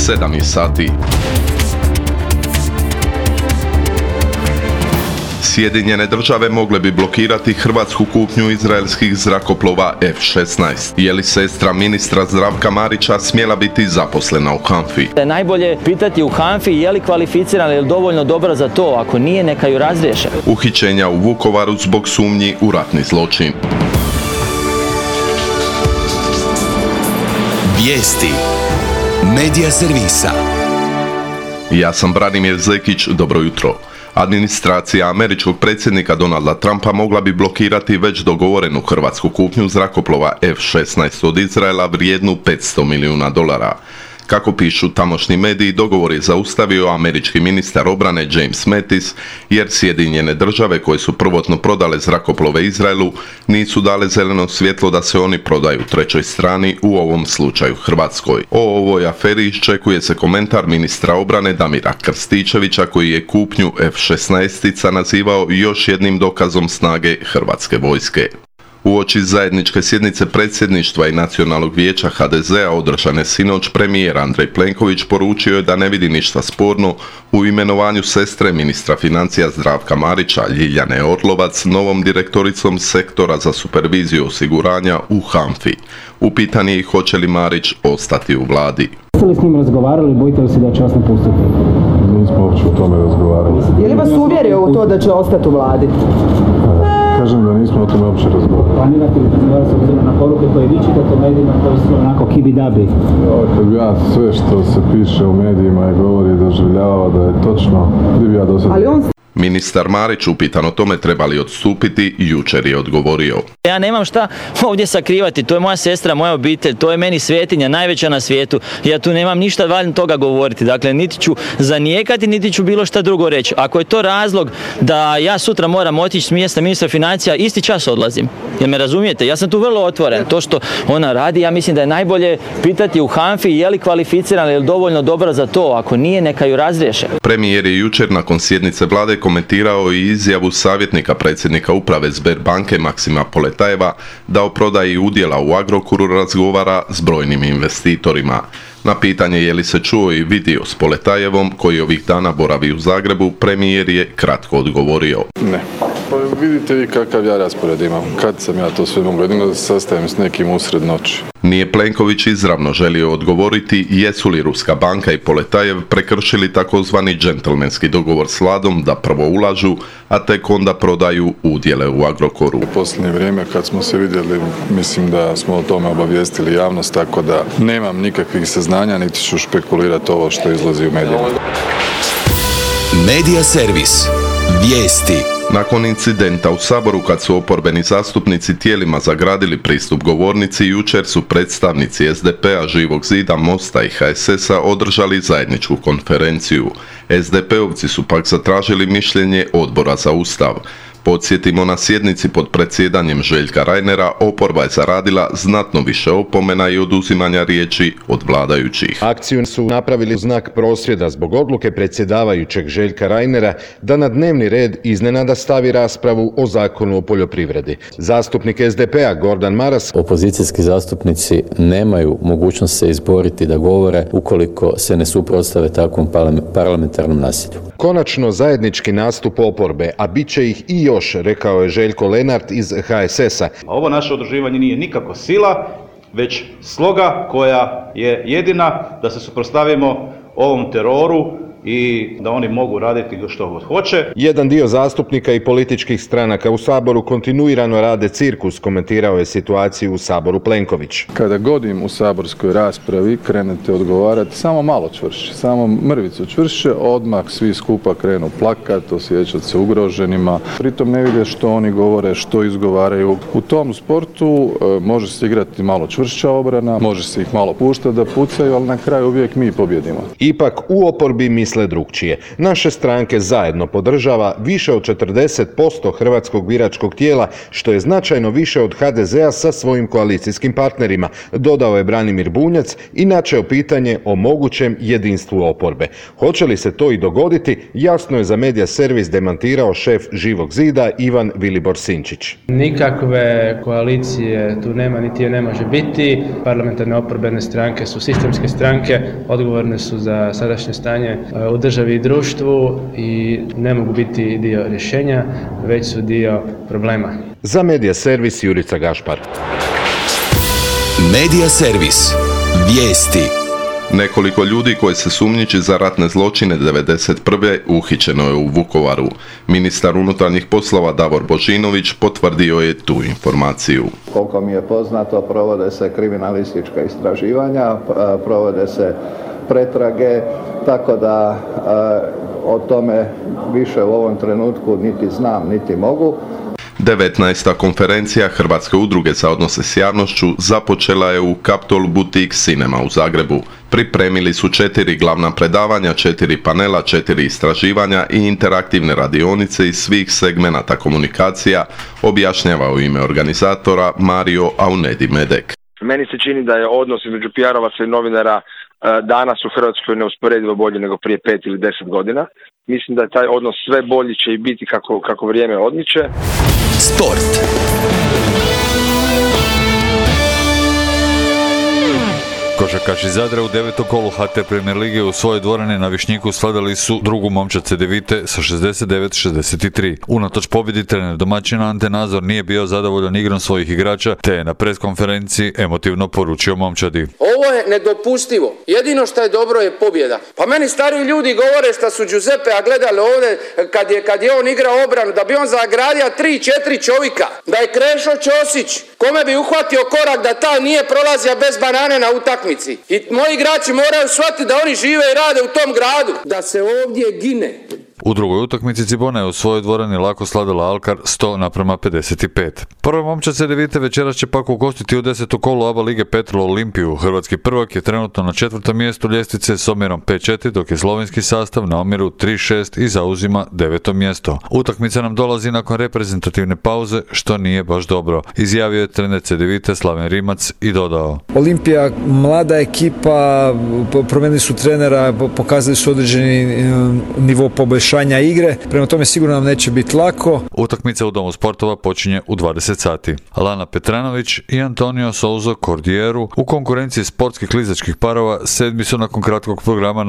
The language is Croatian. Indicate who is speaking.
Speaker 1: 7 sati. Sjedinjene države mogle bi blokirati hrvatsku kupnju izraelskih zrakoplova F-16. Je li sestra ministra Zdravka Marića smjela biti zaposlena u HANFA-i?
Speaker 2: Najbolje pitati u HANFA-i je li kvalificirana ili dovoljno dobra za to, ako nije neka ju razriješe.
Speaker 1: Uhićenja u Vukovaru zbog sumnji u ratni zločin.
Speaker 3: Vijesti Medija servisa.
Speaker 1: Ja sam Branimir Zekić, dobro jutro. Administracija američkog predsjednika Donalda Trumpa mogla bi blokirati već dogovorenu hrvatsku kupnju zrakoplova F-16 od Izraela vrijednu $500 milijuna. Kako pišu tamošnji mediji, dogovor je zaustavio američki ministar obrane James Mattis, jer Sjedinjene države koje su prvotno prodale zrakoplove Izraelu nisu dale zeleno svjetlo da se oni prodaju trećoj strani, u ovom slučaju Hrvatskoj. O ovoj aferi iščekuje se komentar ministra obrane Damira Krstičevića, koji je kupnju F-16 nazivao još jednim dokazom snage hrvatske vojske. Uoči zajedničke sjednice predsjedništva i Nacionalnog vijeća HDZ-a održane sinoć, premijer Andrej Plenković poručio je da ne vidi ništa sporno u imenovanju sestre ministra financija Zdravka Marića, Ljiljane Orlovac, novom direktoricom sektora za superviziju osiguranja u HANFA-i. Upitan je i hoće li Marić ostati u vladi.
Speaker 4: Jeste li s njim razgovarali, bojite li se da će vas napustiti?
Speaker 5: Nismo uopće o tome razgovarali.
Speaker 6: Je li vas uvjerio u to da će ostati u vladi?
Speaker 5: Kažem da nismo o tome uopće razgovarali.
Speaker 4: Planirate li razgovarati s obzirom na poruke koje vi čitate u medijima koji su onako kibidabi?
Speaker 5: Kad bi ja sve što se piše u medijima i govori doživljavao da je točno, gdje bi ja dosad...
Speaker 1: Ministar Marić, upitan o tome treba li odstupiti, jučer je odgovorio.
Speaker 2: Ja nemam šta ovdje sakrivati, to je moja sestra, moja obitelj, to je meni svetinja, najveća na svijetu. Ja tu nemam ništa valjno toga govoriti, dakle niti ću zanijekati, niti ću bilo šta drugo reći. Ako je to razlog da ja sutra moram otići s mjesta ministra financija, isti čas odlazim. Jer me razumijete, ja sam tu vrlo otvoren. To što ona radi, ja mislim da je najbolje pitati u HANFA-i je li kvalificirana ili dovoljno dobra za to, ako nije neka ju razriješe.
Speaker 1: Premijer je jučer nakon sjednice vlade komentirao i izjavu savjetnika predsjednika uprave Sberbanke Maksima Poletajeva da o prodaji udjela u Agrokoru razgovara s brojnim investitorima. Na pitanje je li se čuo i vidio s Poletajevom, koji ovih dana boravi u Zagrebu, premijer je kratko odgovorio.
Speaker 5: Ne. Pa vidite vi kakav ja raspored imam. Kad sam ja to sve mogu, jedino da se sastavim s nekim usred noći.
Speaker 1: Nije Plenković izravno želio odgovoriti jesu li Ruska banka i Poletajev prekršili takozvani džentlmenski dogovor s vladom da prvo ulažu, a tek onda prodaju udjele u Agrokoru.
Speaker 5: U posljednje vrijeme kad smo se vidjeli, mislim da smo o tome obavijestili javnost, tako da nemam nikakvih saznanja, niti ću špekulirati ovo što izlazi u medijima.
Speaker 3: Medija servis. Vijesti.
Speaker 1: Nakon incidenta u Saboru kad su oporbeni zastupnici tijelima zagradili pristup govornici, jučer su predstavnici SDP-a, Živog zida, Mosta i HSS-a održali zajedničku konferenciju. SDP-ovci su pak zatražili mišljenje Odbora za Ustav. Podsjetimo, na sjednici pod predsjedanjem Željka Reinera oporba je zaradila znatno više opomena i oduzimanja riječi od vladajućih.
Speaker 7: Akciju su napravili znak prosvjeda zbog odluke predsjedavajućeg Željka Reinera da na dnevni red iznenada stavi raspravu o Zakonu o poljoprivredi. Zastupnik SDP-a Gordan Maras:
Speaker 8: opozicijski zastupnici nemaju mogućnost se izboriti da govore ukoliko se ne suprotstave takvom parlamentarnom nasilju.
Speaker 7: Konačno zajednički nastup oporbe, a bit će ih i još, rekao je Željko Lenart iz HSS-a.
Speaker 9: Ovo naše udruživanje nije nikako sila, već sloga koja je jedina da se suprotstavimo ovom teroru i da oni mogu raditi što god hoće.
Speaker 7: Jedan dio zastupnika i političkih stranaka u Saboru kontinuirano rade cirkus, komentirao je situaciju u Saboru Plenković.
Speaker 5: Kada god im u saborskoj raspravi krenete odgovarati samo malo čvršće, samo mrvicu čvršće, odmah svi skupa krenu plakat, osjećati se ugroženima. Pritom ne vide što oni govore, što izgovaraju. U tom sportu može se igrati malo čvršća obrana, može se ih malo puštati da pucaju, ali na kraju uvijek mi pobjedimo.
Speaker 7: Ipak u oporbi misle misle drukčije. Naše stranke zajedno podržava više od 40% hrvatskog biračkog tijela, što je značajno više od HDZ-a sa svojim koalicijskim partnerima, dodao je Branimir Bunjac i načeo pitanje o mogućem jedinstvu oporbe. Hoće li se to i dogoditi, jasno je za Medija servis demantirao šef Živog zida Ivan Vilibor Sinčić.
Speaker 10: Nikakve koalicije tu nema, niti je ne može biti. Parlamentarne oporbene stranke su sistemske stranke, odgovorne su za sadašnje stanje u državi i društvu i ne mogu biti dio rješenja, već su dio problema.
Speaker 7: Za Medija servis Jurica Gašpar.
Speaker 3: Medija servis. Vijesti.
Speaker 1: Nekoliko ljudi koji se sumnjiči za ratne zločine 1991. uhićeno je u Vukovaru. Ministar unutarnjih poslova Davor Božinović potvrdio je tu informaciju.
Speaker 11: Koliko mi je poznato, provode se kriminalistička istraživanja, provode se pretrage, tako da o tome više u ovom trenutku niti znam, niti mogu.
Speaker 1: 19. konferencija Hrvatske udruge za odnose s javnošću započela je u Capitol Boutique Cinema u Zagrebu. Pripremili su 4 glavna predavanja, 4 panela, 4 istraživanja i interaktivne radionice iz svih segmenata komunikacija, objašnjava u ime organizatora Mario Aunedi Medek.
Speaker 12: Meni se čini da je odnos između PR-ovaca i novinara danas u Hrvatskoj neusporedivo bolji nego prije 5 ili 10 godina. Mislim da je taj odnos sve bolji će i biti kako vrijeme odmiče.
Speaker 3: Sport.
Speaker 13: Košarkaši Zadra u 9. kolu HT Premier lige u svojoj dvorani na Višnjiku svladali su drugu momčad Cedevite sa 69-63. Unatoč pobjedi trener domaćina Ante Nazor nije bio zadovoljan igrom svojih igrača, te je na preskonferenciji emotivno poručio momčadi.
Speaker 14: Ovo je nedopustivo. Jedino što je dobro je pobjeda. Pa meni stariji ljudi govore što su Giuseppea gledali ovdje kad je on igrao obranu, da bi on zagradio 3-4 čovjeka, da je Krešo Ćosić, kome bi uhvatio korak da taj nije prolazio bez banane na utakmici. I moji igrači moraju shvatiti da oni žive i rade u tom gradu. Da se ovdje gine.
Speaker 13: U drugoj utakmici Cibona je u svojoj dvorani lako sladila Alkar 100:55. Prva momčad Cedevite večeras će pak ugostiti u 10. kolu ABA lige Petrol Olimpiju. Hrvatski prvak je trenutno na 4. mjestu ljestvice s omjerom 5-4, dok je slovenski sastav na omjeru 3-6 i zauzima 9. mjesto. Utakmica nam dolazi nakon reprezentativne pauze, što nije baš dobro, izjavio je trener Cedevite Slaven Rimac i dodao.
Speaker 15: Olimpija, mlada ekipa, promijenili su trenera, pokazali su određeni nivo poboljšanja igre, prema tome sigurno nam neće biti lako.
Speaker 13: Utakmica u Domu sportova počinje u 20 sati. Lana Petranović i Antonio Souza Cordieru u konkurenciji sportskih klizačkih parova 7. su nakon kratkog programa